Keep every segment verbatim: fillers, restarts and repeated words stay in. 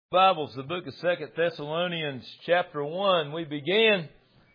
Bibles, the book of Second Thessalonians, chapter one. We began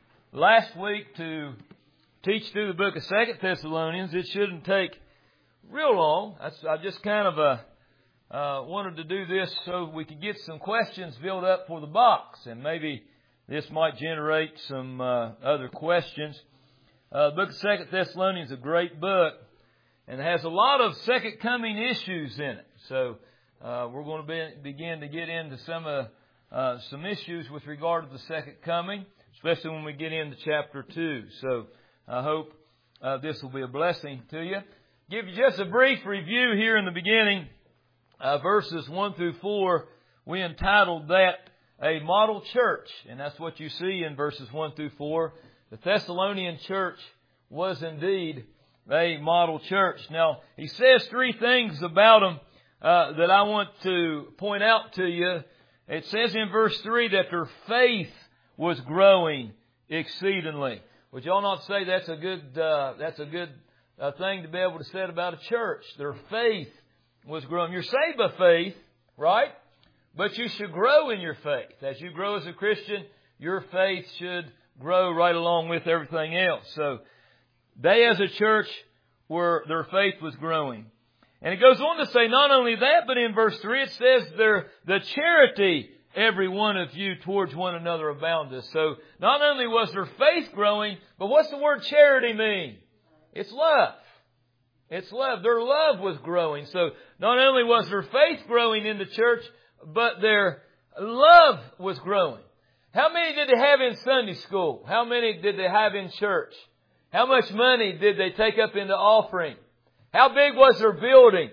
last week to teach through the book of Second Thessalonians. It shouldn't take real long. I, I just kind of uh, uh, wanted to do this so we could get some questions built up for the box, and maybe this might generate some uh, other questions. Uh, the book of Second Thessalonians is a great book, and it has a lot of second coming issues in it. So Uh, we're going to be, begin to get into some uh, uh, some issues with regard to the second coming, especially when we get into chapter two. So I hope uh, this will be a blessing to you. Give you just a brief review here in the beginning, uh, verses one through four. We entitled that a model church, and that's what you see in verses one through four. The Thessalonian church was indeed a model church. Now, he says three things about them Uh, that I want to point out to you. It says in verse three that their faith was growing exceedingly. Would y'all not say that's a good uh, that's a good uh, thing to be able to say about a church? Their faith was growing. You're saved by faith, right? But you should grow in your faith. As you grow as a Christian, your faith should grow right along with everything else. So they as a church were their faith was growing. And it goes on to say not only that, but in verse three it says there, the charity every one of you towards one another aboundeth. So not only was their faith growing, but what's the word charity mean? It's love. It's love. Their love was growing. So not only was their faith growing in the church, but their love was growing. How many did they have in Sunday school? How many did they have in church? How much money did they take up into offering? How big was their building?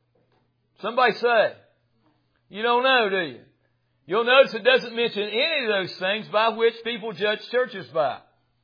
Somebody say. You don't know, do you? You'll notice it doesn't mention any of those things by which people judge churches by.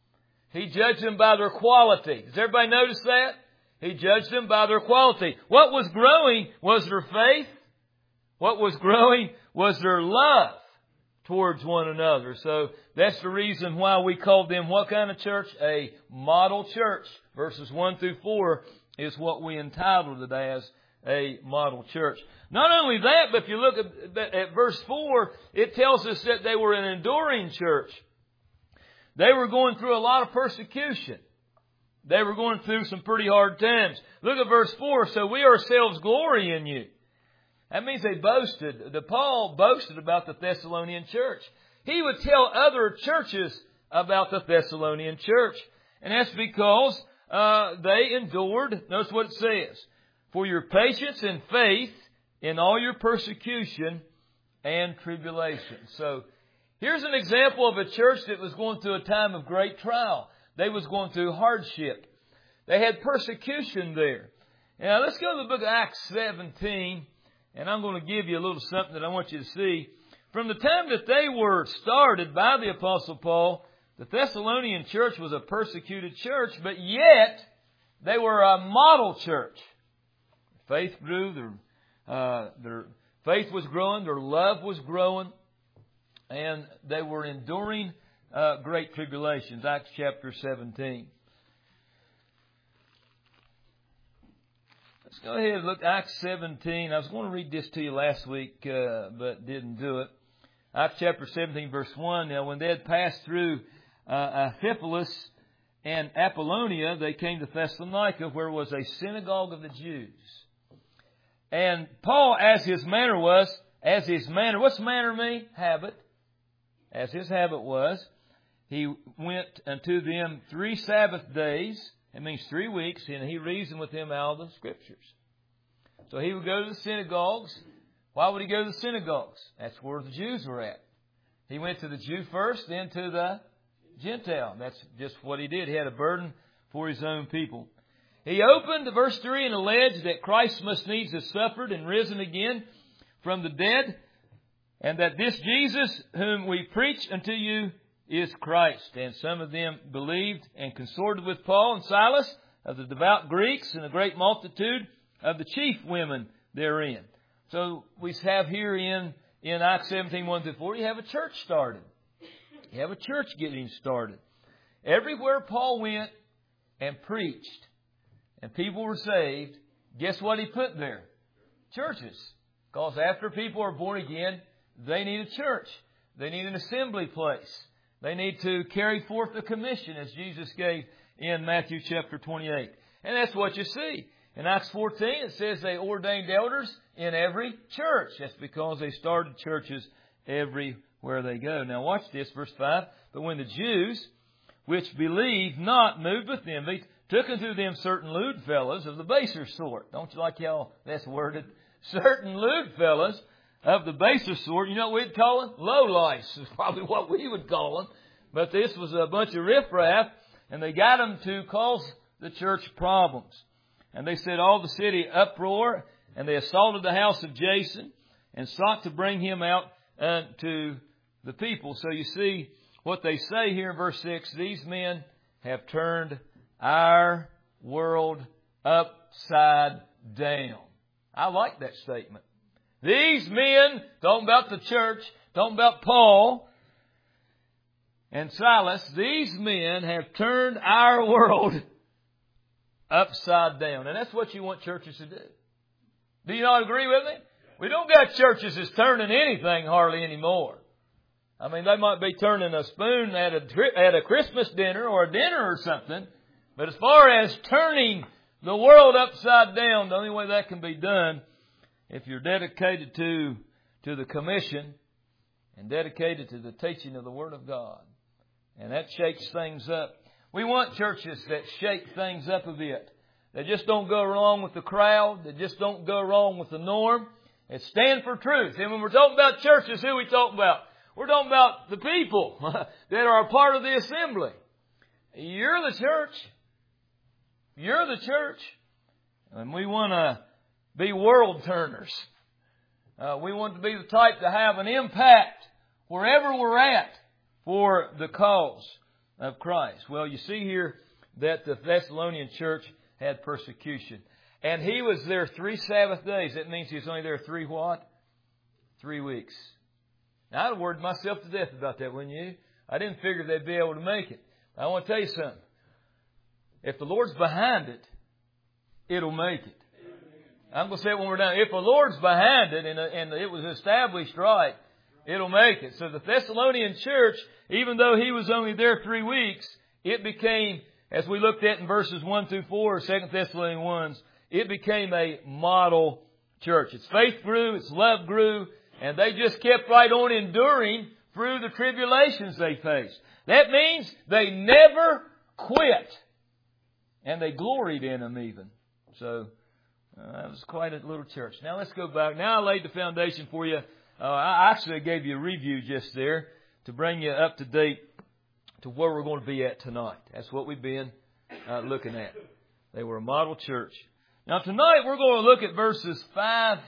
He judged them by their quality. Does everybody notice that? He judged them by their quality. What was growing was their faith. What was growing was their love towards one another. So that's the reason why we called them what kind of church? A model church. Verses one through four is what we entitled it as a model church. Not only that, but if you look at, at verse four, it tells us that they were an enduring church. They were going through a lot of persecution. They were going through some pretty hard times. Look at verse four. So we ourselves glory in you. That means they boasted. The Paul boasted about the Thessalonian church. He would tell other churches about the Thessalonian church. And that's because Uh, they endured, notice what it says, for your patience and faith in all your persecution and tribulation. So here's an example of a church that was going through a time of great trial. They was going through hardship. They had persecution there. Now let's go to the book of Acts seventeen, and I'm going to give you a little something that I want you to see. From the time that they were started by the Apostle Paul, the Thessalonian church was a persecuted church, but yet they were a model church. Faith grew, their, uh, their faith was growing, their love was growing, and they were enduring uh, great tribulations. Acts chapter seventeen. Let's go ahead and look at Acts seventeen. I was going to read this to you last week, uh, but didn't do it. Acts chapter seventeen, verse one. Now, when they had passed through Uh, Amphipolis and Apollonia, they came to Thessalonica, where was a synagogue of the Jews. And Paul, as his manner was, as his manner, what's manner mean? Habit. As his habit was, he went unto them three Sabbath days. It means three weeks, and he reasoned with them out of the Scriptures. So he would go to the synagogues. Why would he go to the synagogues? That's where the Jews were at. He went to the Jew first, then to the Gentile. That's just what he did. He had a burden for his own people. He opened, verse three, and alleged that Christ must needs have suffered and risen again from the dead, and that this Jesus whom we preach unto you is Christ. And some of them believed and consorted with Paul and Silas, of the devout Greeks, and a great multitude of the chief women therein. So we have here in, in Acts seventeen, one through four, you have a church started. You have a church getting started. Everywhere Paul went and preached and people were saved, guess what he put there? Churches. Because after people are born again, they need a church. They need an assembly place. They need to carry forth the commission as Jesus gave in Matthew chapter twenty-eight. And that's what you see. In Acts fourteen, it says they ordained elders in every church. That's because they started churches everywhere they go. Now watch this, verse five. But when the Jews, which believed not, moved with them, they took unto them certain lewd fellows of the baser sort. Don't you like how that's worded? Certain lewd fellows of the baser sort. You know what we'd call them? Lowlifes is probably what we would call them. But this was a bunch of riffraff, and they got them to cause the church problems. And they set all the city uproar, and they assaulted the house of Jason, and sought to bring him out uh, to the people. So you see what they say here in verse six. These men have turned our world upside down. I like that statement. These men, talking about the church, talking about Paul and Silas, these men have turned our world upside down. And that's what you want churches to do. Do you not agree with me? We don't got churches that's turning anything hardly anymore. I mean, they might be turning a spoon at a, at a Christmas dinner or a dinner or something. But as far as turning the world upside down, the only way that can be done, if you're dedicated to, to the commission and dedicated to the teaching of the Word of God. And that shakes things up. We want churches that shake things up a bit. They just don't go along with the crowd. They just don't go along with the norm. They stand for truth. And when we're talking about churches, who are we talking about? We're talking about the people that are a part of the assembly. You're the church. You're the church. And we want to be world turners. Uh, we want to be the type to have an impact wherever we're at for the cause of Christ. Well, you see here that the Thessalonian church had persecution. And he was there three Sabbath days. That means he was only there three what? Three weeks. Now, I'd have worried myself to death about that, wouldn't you? I didn't figure they'd be able to make it. I want to tell you something. If the Lord's behind it, it'll make it. I'm going to say it when we're done. If the Lord's behind it and, and it was established right, it'll make it. So the Thessalonian church, even though he was only there three weeks, it became, as we looked at in verses one through four, Second Thessalonians one, it became a model church. Its faith grew, its love grew, and they just kept right on enduring through the tribulations they faced. That means they never quit. And they gloried in them even. So, uh, that was quite a little church. Now let's go back. Now I laid the foundation for you. Uh, I actually gave you a review just there to bring you up to date to where we're going to be at tonight. That's what we've been uh, looking at. They were a model church. Now tonight we're going to look at verses five,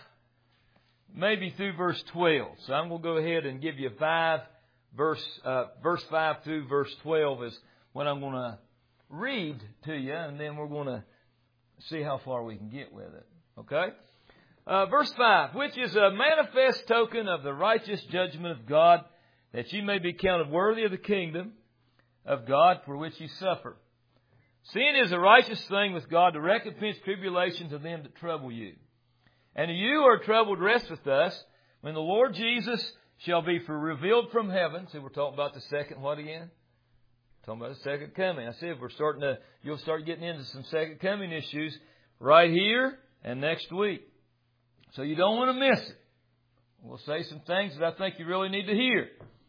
maybe through verse twelve. So I'm going to go ahead and give you five, verse, uh, verse five through verse twelve is what I'm going to read to you, and then we're going to see how far we can get with it. Okay? Uh, verse five, which is a manifest token of the righteous judgment of God, that ye may be counted worthy of the kingdom of God for which ye suffer. Sin is a righteous thing with God to recompense tribulation to them that trouble you. And you are troubled, rest with us, when the Lord Jesus shall be for revealed from heaven. See, we're talking about the second what again? Talking about the second coming. I said we're starting to, you'll start getting into some second coming issues right here and next week. So you don't want to miss it. We'll say some things that I think you really need to hear.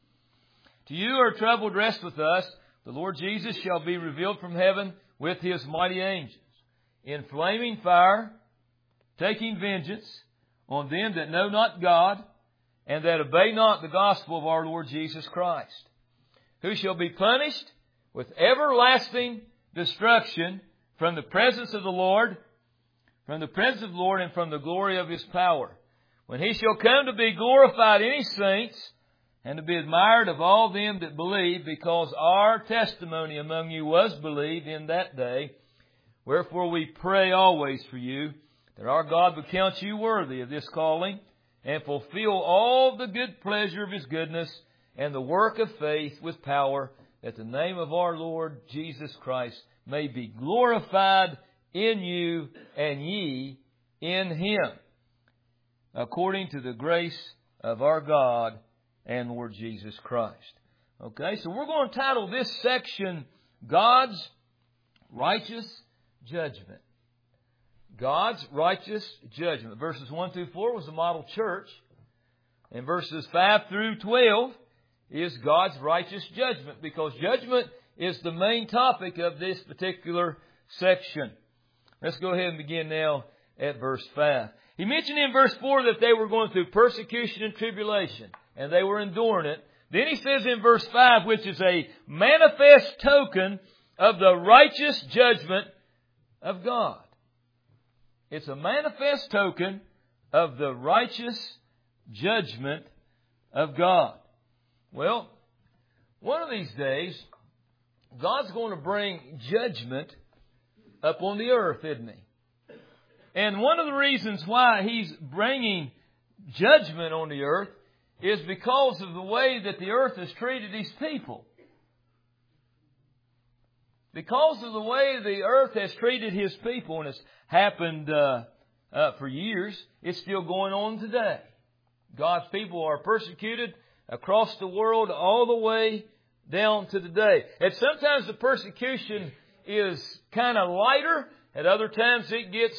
To you are troubled, rest with us. The Lord Jesus shall be revealed from heaven with His mighty angels, in flaming fire, taking vengeance on them that know not God, and that obey not the gospel of our Lord Jesus Christ, who shall be punished with everlasting destruction from the presence of the Lord, from the presence of the Lord and from the glory of His power, when He shall come to be glorified in His saints, and to be admired of all them that believe, because our testimony among you was believed in that day. Wherefore we pray always for you, that our God would count you worthy of this calling, and fulfill all the good pleasure of His goodness, and the work of faith with power, that the name of our Lord Jesus Christ may be glorified in you, and ye in Him, according to the grace of our God and Lord Jesus Christ. Okay, so we're going to title this section, God's Righteous Judgment. God's Righteous Judgment. Verses one through four was the model church. And verses five through twelve is God's righteous judgment, because judgment is the main topic of this particular section. Let's go ahead and begin now at verse five. He mentioned in verse four that they were going through persecution and tribulation, and they were enduring it. Then he says in verse five, which is a manifest token of the righteous judgment of God. It's a manifest token of the righteous judgment of God. Well, one of these days, God's going to bring judgment upon the earth, isn't He? And one of the reasons why He's bringing judgment on the earth is because of the way that the earth has treated His people. Because of the way the earth has treated His people, and it's happened uh, uh, for years, it's still going on today. God's people are persecuted across the world all the way down to today. And sometimes the persecution is kind of lighter. At other times it gets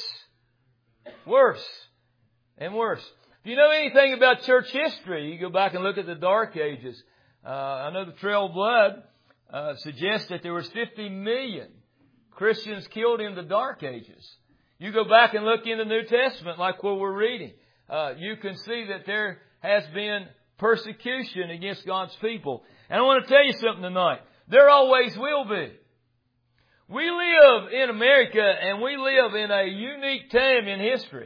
worse and worse. If you know anything about church history, you go back and look at the Dark Ages. Uh, I know the Trail of Blood uh, suggests that there was fifty million Christians killed in the Dark Ages. You go back and look in the New Testament, like what we're reading. Uh, you can see that there has been persecution against God's people. And I want to tell you something tonight. There always will be. We live in America, and we live in a unique time in history.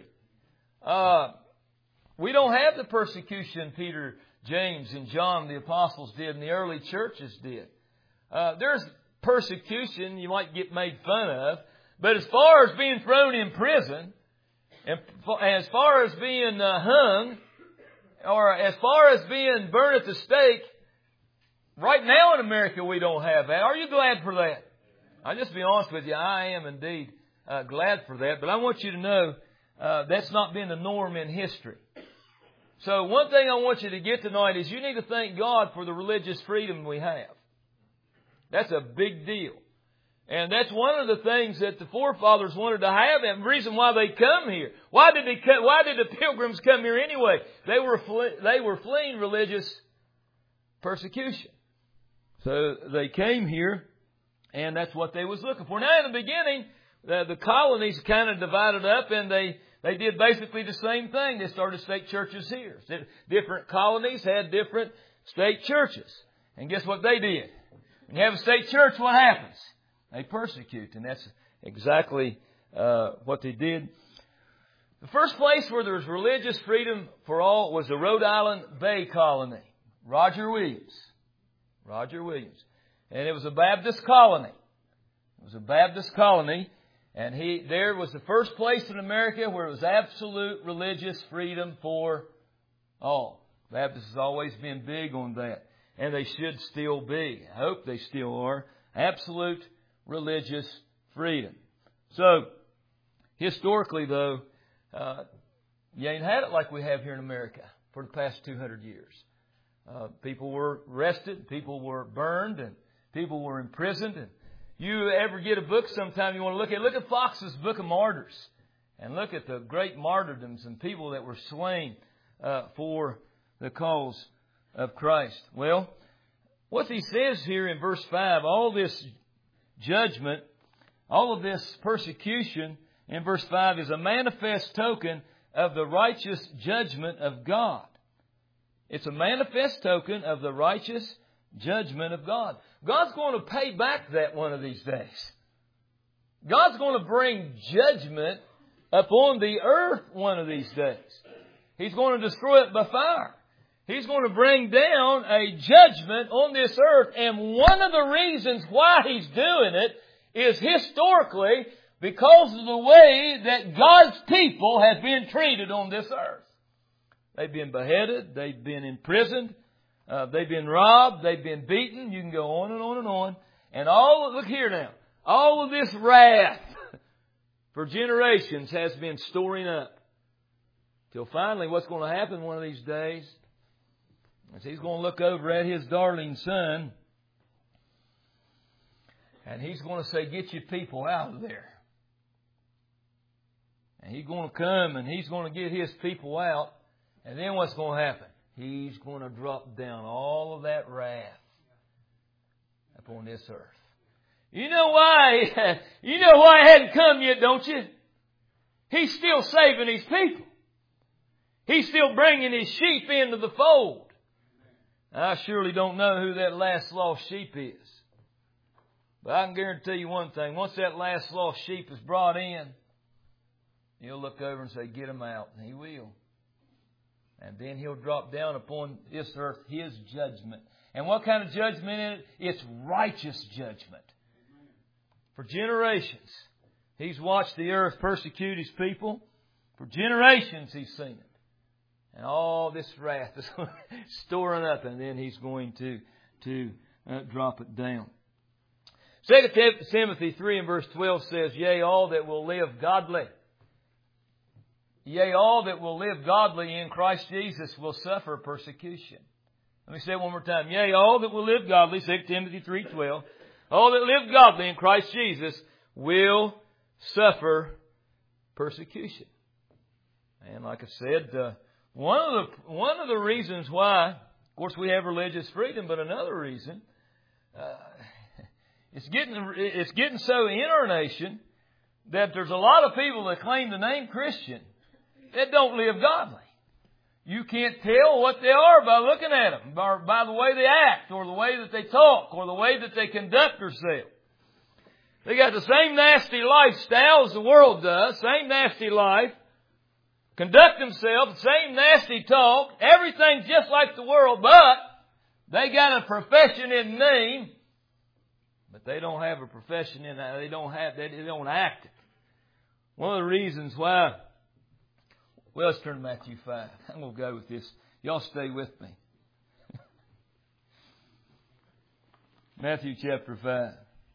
Uh, we don't have the persecution Peter, James, and John, the apostles, did, and the early churches did. Uh, there's persecution you might get made fun of, but as far as being thrown in prison, and as far as being uh, hung, or as far as being burned at the stake, right now in America we don't have that. Are you glad for that? I'll just be honest with you, I am indeed uh, glad for that. But I want you to know uh, that's not been the norm in history. So one thing I want you to get tonight is you need to thank God for the religious freedom we have. That's a big deal. And that's one of the things that the forefathers wanted to have, and the reason why they come here. Why did they come, why did the pilgrims come here anyway? They were fle- they were fleeing religious persecution. So they came here, and that's what they was looking for. Now in the beginning, the, the colonies kind of divided up, and they, they did basically the same thing. They started state churches here. Different colonies had different state churches. And guess what they did? When you have a state church, what happens? They persecute, and that's exactly uh, what they did. The first place where there was religious freedom for all was the Rhode Island Bay Colony. Roger Williams. Roger Williams. And it was a Baptist colony. It was a Baptist colony, and he there was the first place in America where it was absolute religious freedom for all. Baptists has always been big on that, and they should still be. I hope they still are. Absolute religious freedom. So, historically though, uh, you ain't had it like we have here in America for the past two hundred years. Uh, people were arrested, people were burned, and people were imprisoned. And you ever get a book sometime you want to look at, look at Fox's Book of Martyrs, and look at the great martyrdoms and people that were slain uh, for the cause of Christ. Well, what he says here in verse five, all this judgment, all of this persecution in verse five is a manifest token of the righteous judgment of God. It's a manifest token of the righteous judgment of God. God's going to pay back that one of these days. God's going to bring judgment upon the earth one of these days. He's going to destroy it by fire. He's going to bring down a judgment on this earth. And one of the reasons why He's doing it is historically because of the way that God's people have been treated on this earth. They've been beheaded. They've been imprisoned. Uh, they've been robbed. They've been beaten. You can go on and on and on. And all, look here now, all of this wrath for generations has been storing up. Till finally what's going to happen one of these days, And so He's going to look over at His darling Son, and He's going to say, get your people out of there. And He's going to come and He's going to get His people out. And then what's going to happen? He's going to drop down all of that wrath upon this earth. You know why? You know why it hadn't come yet, don't you? He's still saving His people. He's still bringing His sheep into the fold. I surely don't know who that last lost sheep is. But I can guarantee you one thing. Once that last lost sheep is brought in, He'll look over and say, get them out. And He will. And then He'll drop down upon this earth His judgment. And what kind of judgment is it? It's righteous judgment. For generations, He's watched the earth persecute His people. For generations He's seen it. And all this wrath is storing up, and then He's going to, to uh, drop it down. Second Timothy three and verse twelve says, Yea, all that will live godly. Yea, all that will live godly in Christ Jesus will suffer persecution. Let me say it one more time. Yea, all that will live godly, Second Timothy three twelve. All that live godly in Christ Jesus will suffer persecution. And like I said, uh, one of the one of the reasons why, of course, we have religious freedom, but another reason, uh, it's getting it's getting so in our nation that there's a lot of people that claim the name Christian that don't live godly. You can't tell what they are by looking at them, by, by the way they act, or the way that they talk, or the way that they conduct themselves. They got the same nasty lifestyle as the world does, same nasty life, conduct themselves, same nasty talk, everything just like the world, but they got a profession in name, but they don't have a profession in that. They don't have, they don't act it. One of the reasons why, well, let's turn to Matthew five. I'm going to go with this. Y'all stay with me. Matthew chapter five.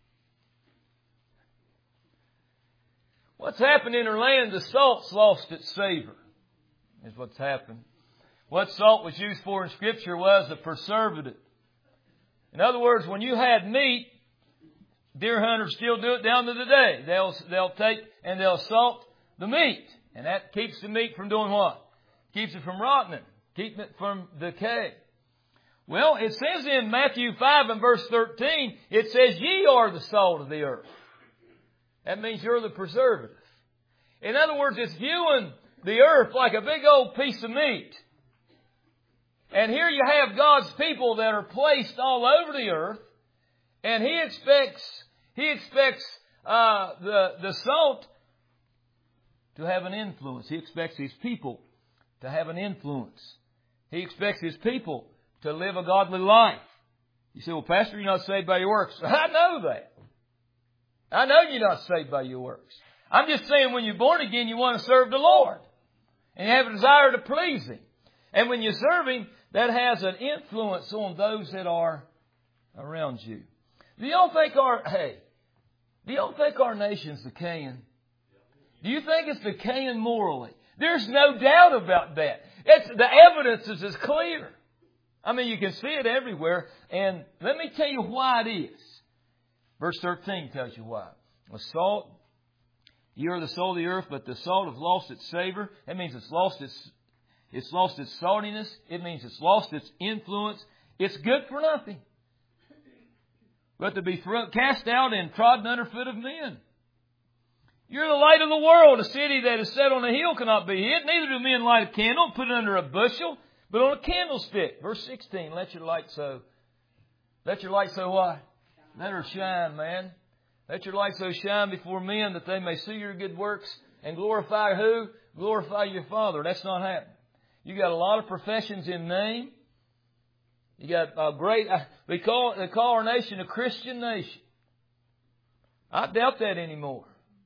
What's happened in our land? The salt's lost its savor, is what's happened. What salt was used for in Scripture was a preservative. In other words, when you had meat, deer hunters still do it down to today. They'll, they'll take and they'll salt the meat. And that keeps the meat from doing what? Keeps it from rotting, keeping it from decay. Well, it says in Matthew five and verse thirteen, it says, ye are the salt of the earth. That means you're the preservative. In other words, it's viewing the earth like a big old piece of meat. And here you have God's people that are placed all over the earth. And He expects, He expects, uh, the, the salt to have an influence. He expects His people to have an influence. He expects His people to live a godly life. You say, well, Pastor, you're not saved by your works. I know that. I know you're not saved by your works. I'm just saying when you're born again, you want to serve the Lord. And you have a desire to please Him. And when you serve Him, that has an influence on those that are around you. Do y'all think our, hey, do y'all think our nation's decaying? Do you think it's decaying morally? There's no doubt about that. It's, the evidence is as clear. I mean, you can see it everywhere. And let me tell you why it is. Verse thirteen tells you why. The salt, you are the salt of the earth, but the salt has lost its savor. That means it's lost its, it's lost its saltiness. It means it's lost its influence. It's good for nothing, but to be thrown, cast out and trodden under foot of men. You're the light of the world. A city that is set on a hill cannot be hid. Neither do men light a candle and put it under a bushel, but on a candlestick. Verse sixteen, let your light so, let your light so what? Let her shine, man. Let your light so shine before men that they may see your good works and glorify who? Glorify your Father. That's not happening. You got a lot of professions in name. You got a great, they call, they call our nation a Christian nation. I doubt that anymore.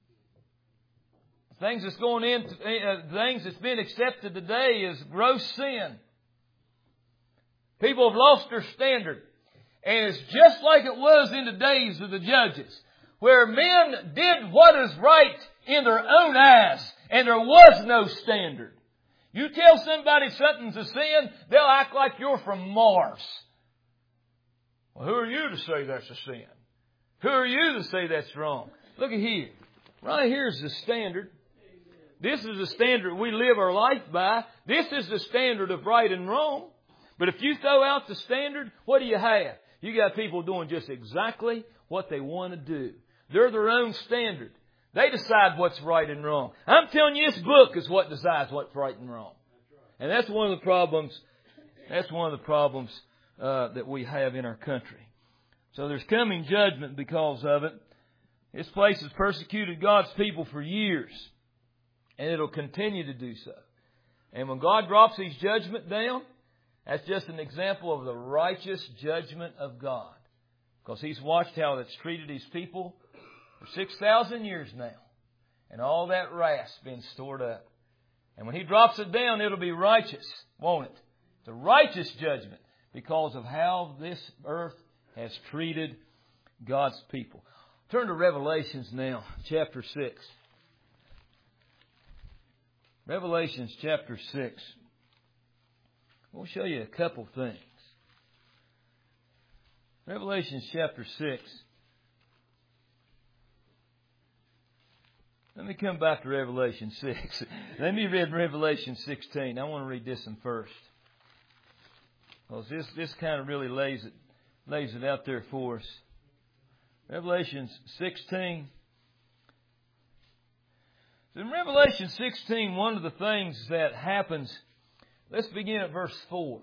Things that's going in, uh, things that's been accepted today is gross sin. People have lost their standard. And it's just like it was in the days of the judges, where men did what is right in their own eyes, and there was no standard. You tell somebody something's a sin, they'll act like you're from Mars. Well, who are you to say that's a sin? Who are you to say that's wrong? Look at here. Right here is the standard. This is the standard we live our life by. This is the standard of right and wrong. But if you throw out the standard, what do you have? You got people doing just exactly what they want to do. They're their own standard. They decide what's right and wrong. I'm telling you, this book is what decides what's right and wrong. And that's one of the problems, that's one of the problems uh, that we have in our country. So there's coming judgment because of it. This place has persecuted God's people for years. And it'll continue to do so. And when God drops His judgment down, that's just an example of the righteous judgment of God. Because He's watched how it's treated His people for six thousand years now. And all that wrath's been stored up. And when He drops it down, it'll be righteous, won't it? It's a righteous judgment because of how this earth has treated God's people. Turn to Revelations now, chapter six. Revelations chapter six. We'll show you a couple things. Revelations chapter six. Let me come back to Revelation six. Let me read Revelation sixteen. I want to read this one first. Because this, this kind of really lays it, lays it out there for us. Revelation sixteen. In Revelation sixteen, one of the things that happens, let's begin at verse four.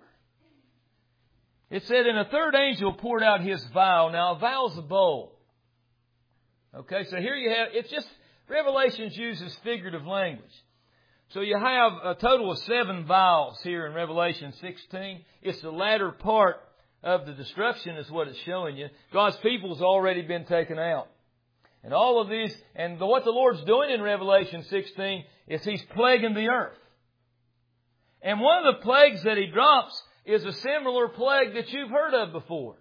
It said, and a third angel poured out his vial. Now, a vial is a bowl. Okay, so here you have, it's just, Revelations uses figurative language. So you have a total of seven vials here in Revelation sixteen. It's the latter part of the destruction is what it's showing you. God's people's already been taken out. And all of these, and what the Lord's doing in Revelation sixteen is He's plaguing the earth. And one of the plagues that He drops is a similar plague that you've heard of before.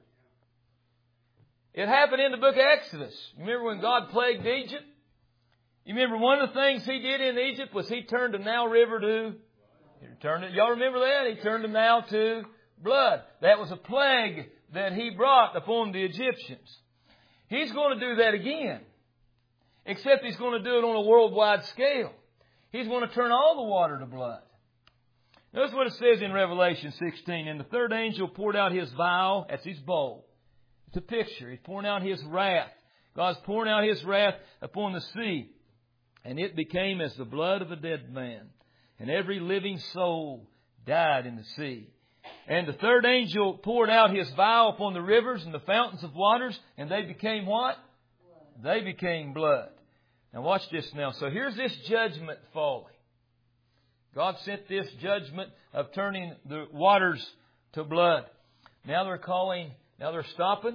It happened in the book of Exodus. You remember when God plagued Egypt? You remember one of the things He did in Egypt was He turned the Nile River to, He turned it, y'all remember that? He turned the Nile to blood. That was a plague that He brought upon the Egyptians. He's going to do that again. Except He's going to do it on a worldwide scale. He's going to turn all the water to blood. Notice what it says in Revelation sixteen. And the third angel poured out his vial, that's his bowl. It's a picture. He's pouring out His wrath. God's pouring out His wrath upon the sea. And it became as the blood of a dead man. And every living soul died in the sea. And the third angel poured out his vial upon the rivers and the fountains of waters. And they became what? Blood. They became blood. Now watch this now. So here's this judgment falling. God sent this judgment of turning the waters to blood. Now they're calling, now they're stopping.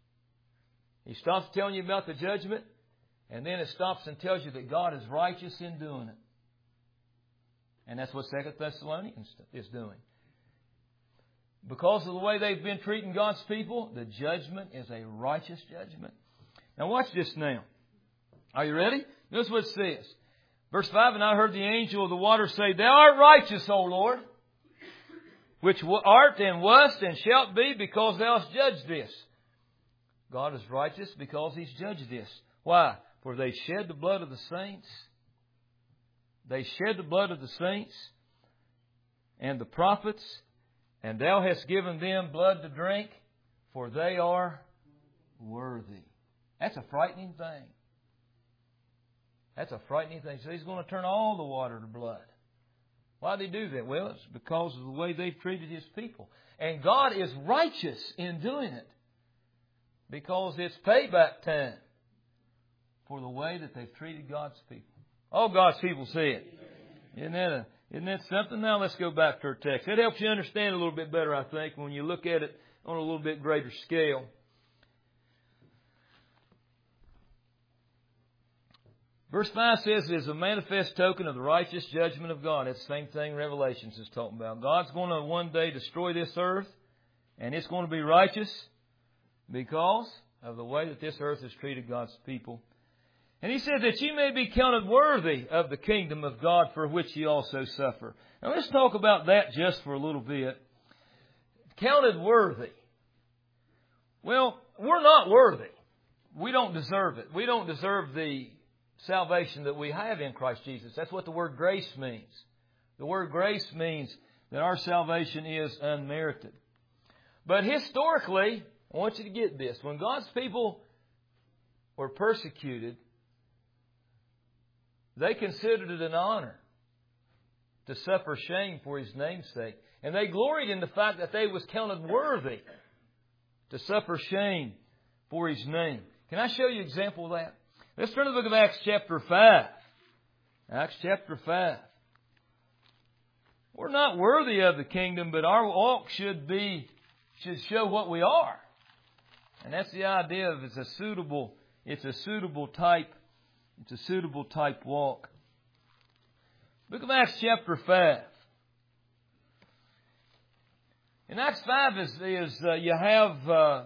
He stops telling you about the judgment. And then it stops and tells you that God is righteous in doing it. And that's what Second Thessalonians is doing. Because of the way they've been treating God's people, the judgment is a righteous judgment. Now watch this now. Are you ready? Notice what it says. Verse five, and I heard the angel of the water say, Thou art righteous, O Lord, which art and wast and shalt be, because Thou hast judged this. God is righteous because He's judged this. Why? For they shed the blood of the saints. They shed the blood of the saints and the prophets, and Thou hast given them blood to drink, for they are worthy. That's a frightening thing. That's a frightening thing. So He's going to turn all the water to blood. Why did He do that? Well, it's because of the way they've treated His people. And God is righteous in doing it. Because it's payback time for the way that they've treated God's people. All God's people say it. Isn't that, a, isn't that something? Now let's go back to our text. It helps you understand a little bit better, I think, when you look at it on a little bit greater scale. Verse five says it is a manifest token of the righteous judgment of God. It's the same thing Revelations is talking about. God's going to one day destroy this earth, and it's going to be righteous because of the way that this earth has treated God's people. And he said that you may be counted worthy of the kingdom of God for which ye also suffer. Now let's talk about that just for a little bit. Counted worthy. Well, we're not worthy. We don't deserve it. We don't deserve the salvation that we have in Christ Jesus. That's what the word grace means. The word grace means that our salvation is unmerited. But historically, I want you to get this. When God's people were persecuted, they considered it an honor to suffer shame for His name's sake. And they gloried in the fact that they was counted worthy to suffer shame for His name. Can I show you an example of that? Let's turn to the book of Acts chapter five. Acts chapter five. We're not worthy of the kingdom, but our walk should be, should show what we are. And that's the idea of it's a suitable, it's a suitable type, it's a suitable type walk. Book of Acts chapter five. In Acts five is, is uh, you have uh,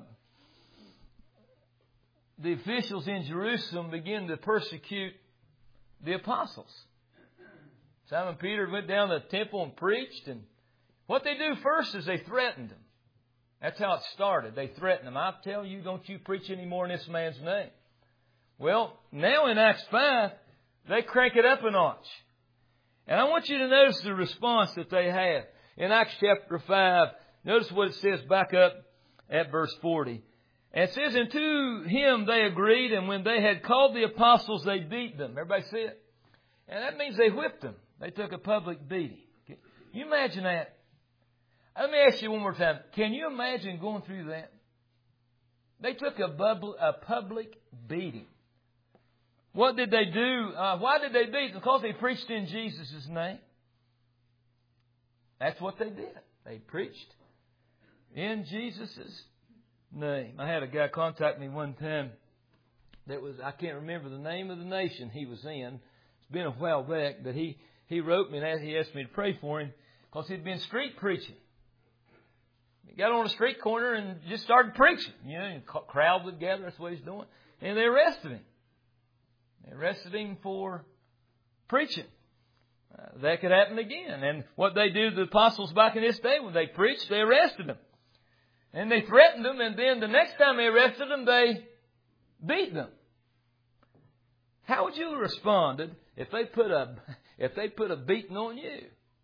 the officials in Jerusalem begin to persecute the apostles. Simon Peter went down to the temple and preached. And what they do first is they threatened them. That's how it started. They threatened them. I tell you, don't you preach any more in this man's name. Well, now in Acts five, they crank it up a notch. And I want you to notice the response that they have. In Acts chapter five, notice what it says back up at verse forty. And it says, and to him they agreed, and when they had called the apostles, they beat them. Everybody see it? And that means they whipped them. They took a public beating. Can you imagine that? Let me ask you one more time. Can you imagine going through that? They took a, bubble, a public beating. What did they do? Uh, why did they beat them? Because they preached in Jesus' name. That's what they did. They preached in Jesus' name. I had a guy contact me one time that was, I can't remember the name of the nation he was in. It's been a while back, but he, he wrote me and he asked me to pray for him because he'd been street preaching. He got on a street corner and just started preaching. You know, and crowd would gather. That's what he's doing. And they arrested him. They arrested him for preaching. Uh, that could happen again. And what they do to the apostles back in this day, when they preached, they arrested them. And they threatened them, and then the next time they arrested them, they beat them. How would you have responded if they put a if they put a beating on you?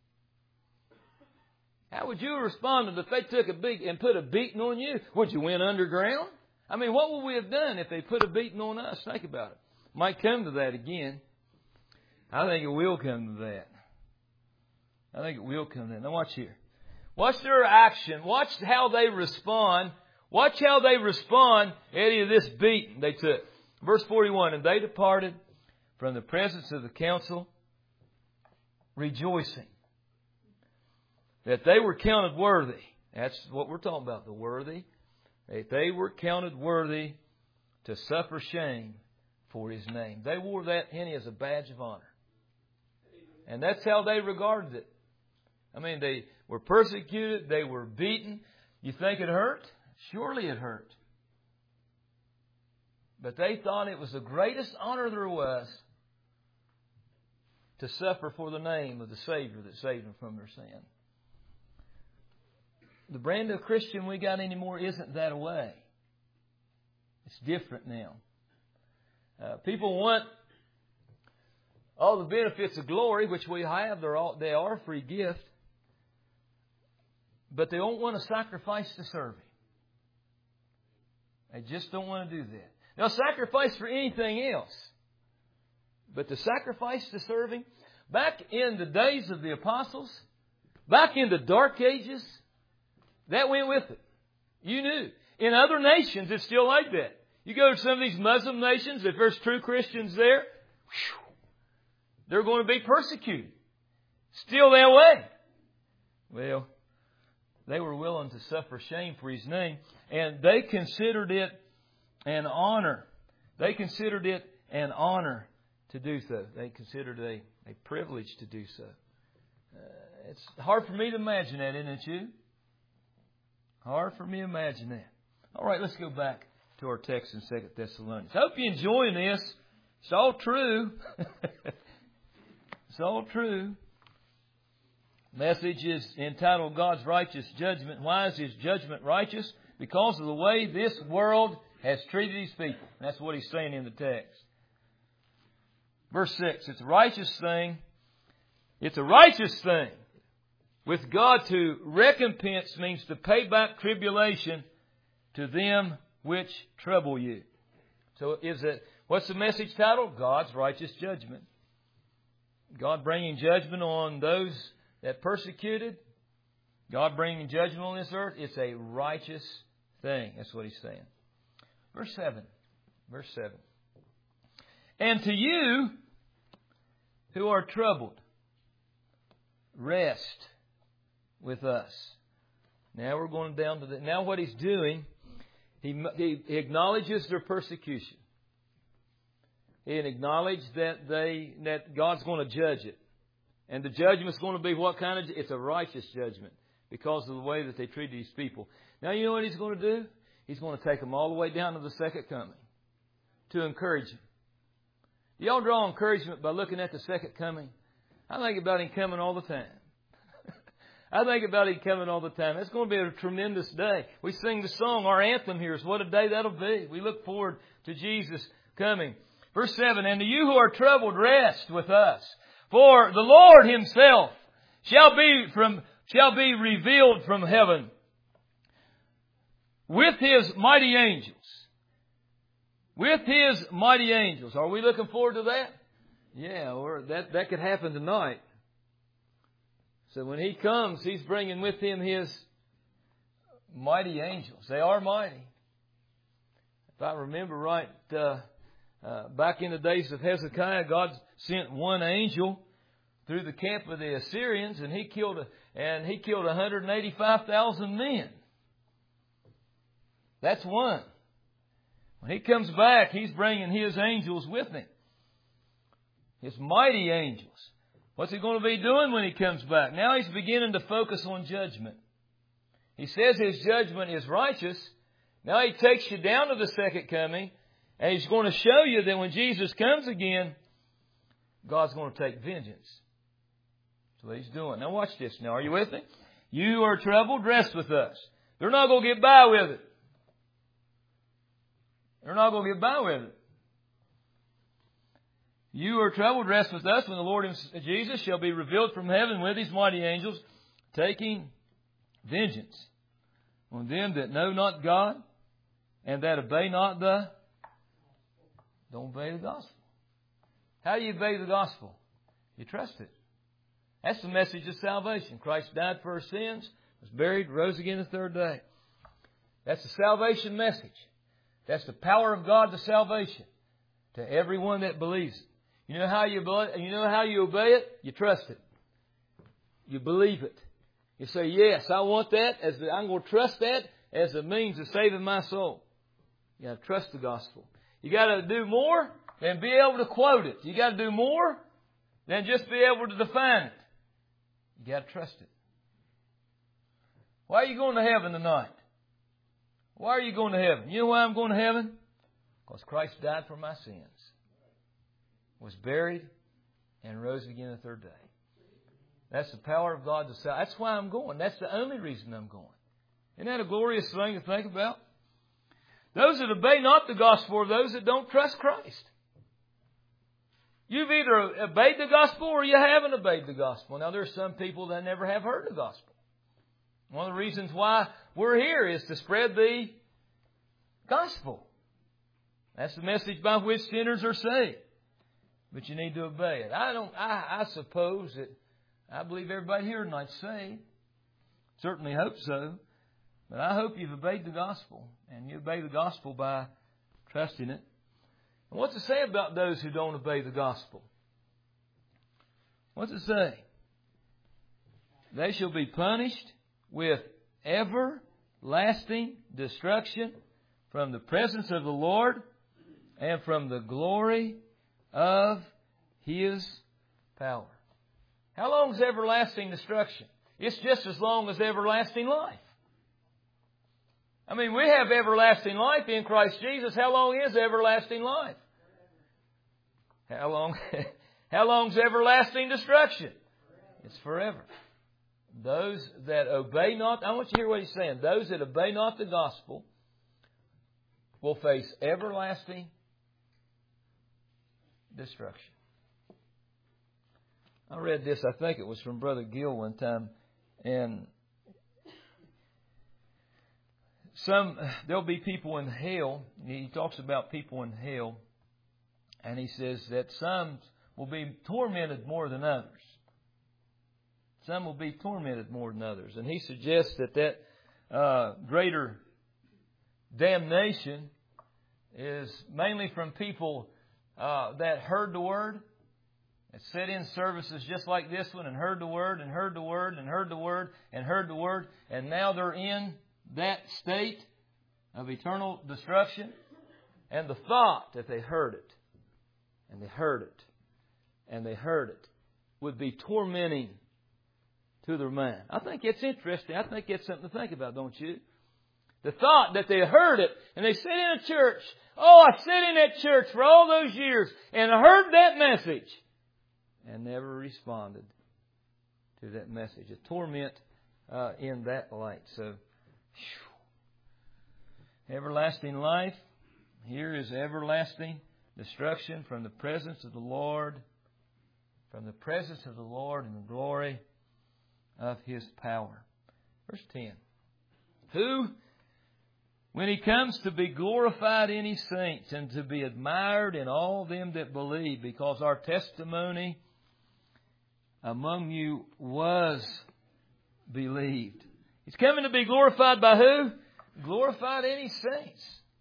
How would you have responded if they took a beat and put a beating on you? Would you went underground? I mean, what would we have done if they put a beating on us? Think about it. Might come to that again. I think it will come to that. I think it will come to that. Now watch here. Watch their action. Watch how they respond. Watch how they respond, Eddie, to this beating they took. Verse forty-one, and they departed from the presence of the council, rejoicing that they were counted worthy. That's what we're talking about, the worthy. That they were counted worthy to suffer shame for His name. They wore that henny as a badge of honor. And that's how they regarded it. I mean, they were persecuted. They were beaten. You think it hurt? Surely it hurt. But they thought it was the greatest honor there was to suffer for the name of the Savior that saved them from their sin. The brand of Christian we got anymore isn't that way. It's different now. Uh, people want all the benefits of glory, which we have. They're all, they are a free gift. But they don't want to sacrifice to serve Him. They just don't want to do that. They'll sacrifice for anything else. But to sacrifice to serve Him, back in the days of the apostles, back in the dark ages, that went with it. You knew. In other nations, it's still like that. You go to some of these Muslim nations, if there's true Christians there, whew, they're going to be persecuted. Still that way. Well, they were willing to suffer shame for His name, and they considered it an honor. They considered it an honor to do so. They considered it a, a privilege to do so. Uh, it's hard for me to imagine that, isn't it, you? Hard for me to imagine that. All right, let's go back to our text in Second Thessalonians. I hope you're enjoying this It's all true. It's all true. Message is entitled God's Righteous Judgment. Why is His judgment righteous? Because of the way this world has treated His people. That's what He's saying in the text. Verse six, it's a righteous thing. It's a righteous thing. With God to recompense means to pay back tribulation to them which trouble you. So is it, what's the message title? God's Righteous Judgment. God bringing judgment on those that persecuted. God bringing judgment on this earth. It's a righteous thing. That's what He's saying. Verse seven. Verse seven. And to you who are troubled, rest with us. Now we're going down to the, now what He's doing, He, he acknowledges their persecution. He acknowledged that they, that God's going to judge it. And the judgment's going to be what kind of, it's a righteous judgment because of the way that they treated His people. Now you know what He's going to do? He's going to take them all the way down to the second coming to encourage them. Y'all draw encouragement by looking at the second coming? I think about Him coming all the time. I think about Him coming all the time. It's going to be a tremendous day. We sing the song, our anthem here is what a day that'll be. We look forward to Jesus coming. Verse seven, and to you who are troubled, rest with us. For the Lord Himself shall be from shall be revealed from heaven with His mighty angels. With His mighty angels. Are we looking forward to that? Yeah, or that, that could happen tonight. So when He comes, He's bringing with Him His mighty angels. They are mighty. If I remember right, uh, uh, back in the days of Hezekiah, God sent one angel through the camp of the Assyrians, and he killed a, and he killed one hundred eighty-five thousand men. That's one. When He comes back, He's bringing His angels with Him. His mighty angels. What's He going to be doing when He comes back? Now He's beginning to focus on judgment. He says His judgment is righteous. Now He takes you down to the second coming, and He's going to show you that when Jesus comes again, God's going to take vengeance. That's what He's doing. Now watch this. Now, are you with me? You are troubled, rest with us. They're not going to get by with it. They're not going to get by with it. You are troubled, rest with us when the Lord Jesus shall be revealed from heaven with His mighty angels, taking vengeance on them that know not God and that obey not the... Don't obey the gospel. How do you obey the gospel? You trust it. That's the message of salvation. Christ died for our sins, was buried, rose again the third day. That's the salvation message. That's the power of God to salvation to everyone that believes it. You know how you you know how you obey it? You trust it. You believe it. You say, yes, I want that. As the, I'm going to trust that as a means of saving my soul. You got to trust the gospel. You got to do more than be able to quote it. You got to do more than just be able to define it. You got to trust it. Why are you going to heaven tonight? Why are you going to heaven? You know why I'm going to heaven? Because Christ died for my sins, was buried, and rose again the third day. That's the power of God to save. That's why I'm going. That's the only reason I'm going. Isn't that a glorious thing to think about? Those that obey not the gospel are those that don't trust Christ. You've either obeyed the gospel or you haven't obeyed the gospel. Now, there's some people that never have heard the gospel. One of the reasons why we're here is to spread the gospel. That's the message by which sinners are saved. But you need to obey it. I don't. I, I suppose that I believe everybody here tonight's saved. Certainly hope so. But I hope you've obeyed the gospel, and you obey the gospel by trusting it. And what's it say about those who don't obey the gospel? What's it say? They shall be punished with everlasting destruction from the presence of the Lord and from the glory of His power. How long is everlasting destruction? It's just as long as everlasting life. I mean, we have everlasting life in Christ Jesus. How long is everlasting life? How long? How long's everlasting destruction? It's forever. Those that obey not, I want you to hear what he's saying. Those that obey not the gospel will face everlasting destruction. I read this, I think it was from Brother Gill one time, and some there'll be people in hell. He talks about people in hell, and he says that some will be tormented more than others. Some will be tormented more than others. And he suggests that that uh, greater damnation is mainly from people uh, that heard the Word, that sat in services just like this one and heard the Word and heard the Word and heard the Word and heard the Word, and now they're in that state of eternal destruction. And the thought that they heard it, and they heard it, and they heard it, would be tormenting to their mind. I think it's interesting. I think it's something to think about, don't you? The thought that they heard it, and they sit in a church. Oh, I sat in that church for all those years, and I heard that message, and never responded to that message. A torment uh, in that light. So, whew. Everlasting life. Here is everlasting destruction from the presence of the Lord, from the presence of the Lord and the glory of His power. Verse ten. Who, when He comes to be glorified in His saints and to be admired in all them that believe, because our testimony among you was believed. He's coming to be glorified by who? Glorified in His saints.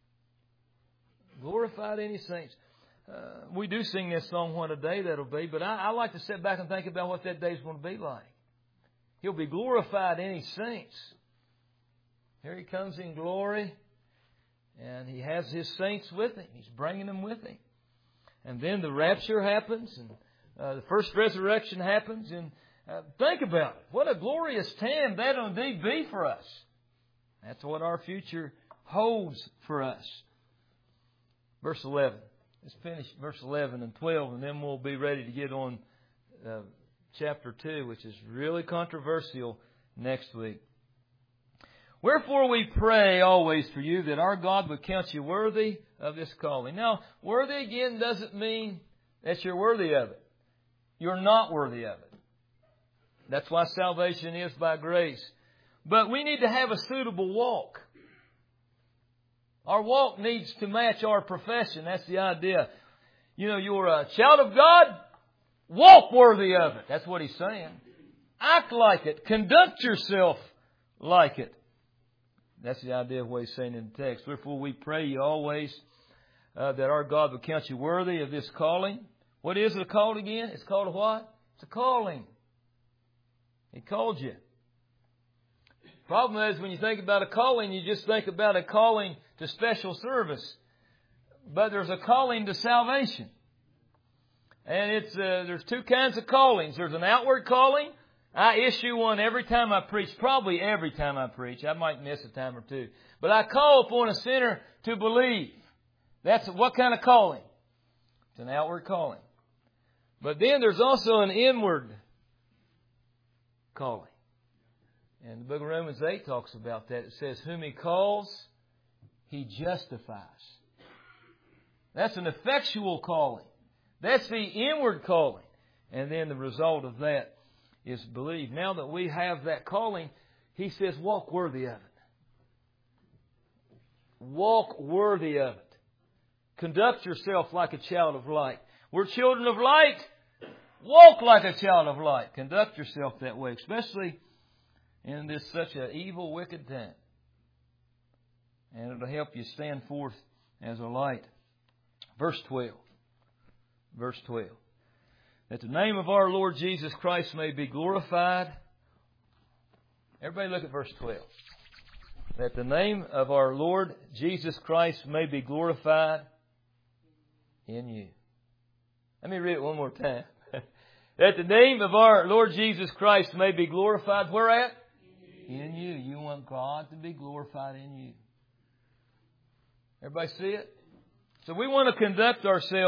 Glorified in His saints. Uh, we do sing this song, What a Day That'll Be, but I, I like to sit back and think about what that day's going to be like. He'll be glorified in His saints. Here He comes in glory, and He has His saints with Him. He's bringing them with Him. And then the rapture happens, and uh, the first resurrection happens, and uh, think about it. What a glorious time that'll indeed be for us. That's what our future holds for us. Verse eleven. Let's finish verse eleven and twelve, and then we'll be ready to get on uh, chapter two, which is really controversial next week. Wherefore we pray always for you that our God would count you worthy of this calling. Now, worthy again doesn't mean that you're worthy of it. You're not worthy of it. That's why salvation is by grace. But we need to have a suitable walk. Our walk needs to match our profession. That's the idea. You know, you're a child of God. Walk worthy of it. That's what He's saying. Act like it. Conduct yourself like it. That's the idea of what He's saying in the text. Wherefore we pray you always uh, that our God will count you worthy of this calling. What is it called again? It's called a what? It's a calling. He called you. Problem is, when you think about a calling, you just think about a calling to special service. But there's a calling to salvation. And it's uh, there's two kinds of callings. There's an outward calling. I issue one every time I preach, probably every time I preach. I might miss a time or two. But I call upon a sinner to believe. That's what kind of calling? It's an outward calling. But then there's also an inward calling. And the book of Romans eight talks about that. It says, whom He calls, He justifies. That's an effectual calling. That's the inward calling. And then the result of that is believe. Now that we have that calling, He says, walk worthy of it. Walk worthy of it. Conduct yourself like a child of light. We're children of light. Walk like a child of light. Conduct yourself that way, especially in this such an evil, wicked time. And it'll help you stand forth as a light. Verse twelve. Verse twelve. That the name of our Lord Jesus Christ may be glorified. Everybody look at verse twelve. That the name of our Lord Jesus Christ may be glorified in you. Let me read it one more time. That the name of our Lord Jesus Christ may be glorified. Where at? In you. You want God to be glorified in you. Everybody see it? So we want to conduct ourselves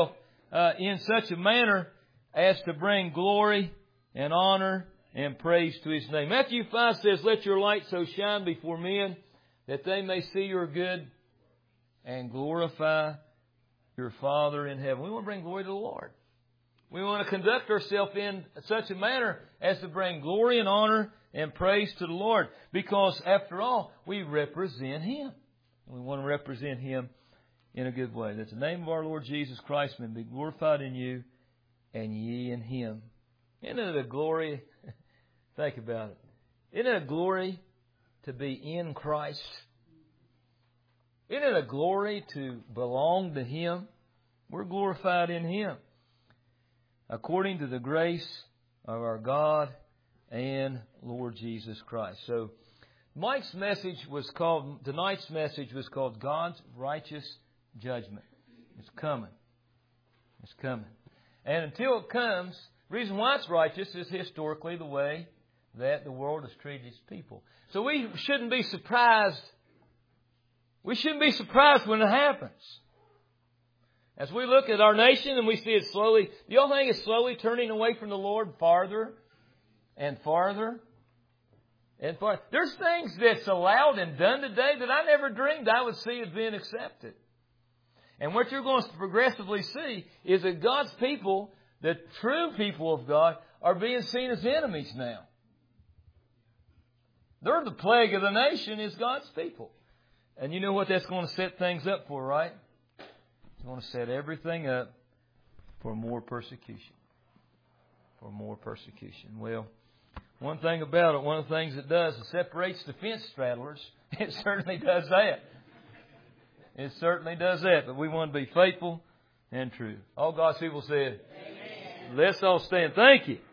uh, in such a manner as to bring glory and honor and praise to His name. Matthew five says, let your light so shine before men that they may see your good and glorify your Father in heaven. We want to bring glory to the Lord. We want to conduct ourselves in such a manner as to bring glory and honor and praise to the Lord. Because, after all, we represent Him. And we want to represent Him in a good way. That the name of our Lord Jesus Christ may be glorified in you and ye in Him. Isn't it a glory? Think about it. Isn't it a glory to be in Christ? Isn't it a glory to belong to Him? We're glorified in Him, according to the grace of our God and Lord Jesus Christ. So, Mike's message was called, tonight's message was called God's Righteous Judgment. It's coming. It's coming. And until it comes, the reason why it's righteous is historically the way that the world has treated its people. So we shouldn't be surprised. We shouldn't be surprised when it happens. As we look at our nation and we see it slowly, do y'all think it's slowly turning away from the Lord farther and farther and farther? There's things that's allowed and done today that I never dreamed I would see as being accepted. And what you're going to progressively see is that God's people, the true people of God, are being seen as enemies now. They're the plague of the nation is God's people. And you know what that's going to set things up for, right? It's going to set everything up for more persecution. For more persecution. Well, one thing about it, one of the things it does, it separates the fence straddlers. It certainly does that. It certainly does that. But we want to be faithful and true. All God's people said, amen. Let's all stand. Thank you.